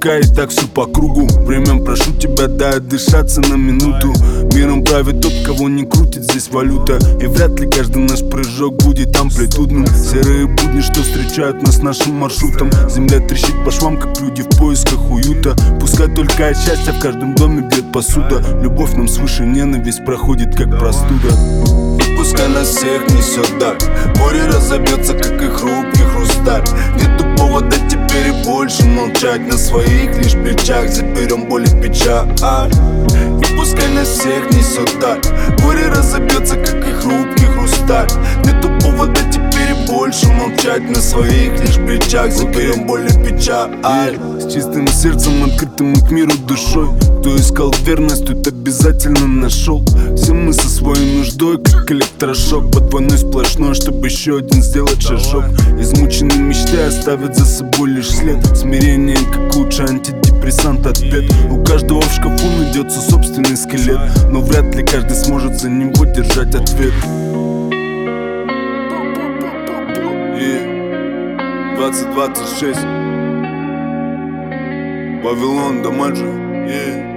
Пускай и так все по кругу. Время, прошу тебя, дай отдышаться на минуту. Миром правит тот, кого не крутит здесь валюта. И вряд ли каждый наш прыжок будет амплитудным. Серые будни, что встречают нас нашим маршрутом. Земля трещит по швам, как люди в поисках уюта. Пускай только от счастья в каждом доме бьет посуда. Любовь нам свыше, ненависть проходит как простуда. И пускай нас всех несет даль, горе разобьется, как и хрупкий хрусталь. Нету повода теперь и больше молчать. На своих лишь плечах заберем боль и печаль. И пускай нас всех несет даль, горе разобьется, как и хрупкий хрусталь. Нету повода теперь и больше молчать. На своих лишь плечах заберем боль и печаль. С чистым сердцем, открытым к миру душой. Кто искал верность, тот обязательно нашел. Все мы со своей нуждой, как электрошок. Под войной сплошной, чтобы еще один сделать шажок. Измученные мечты оставят за собой лишь след. Смирение, как лучший антидепрессант от бед. У каждого в шкафу найдется собственный скелет, но вряд ли каждый сможет за него держать ответ. 2026 Вавилон, Дамаджо,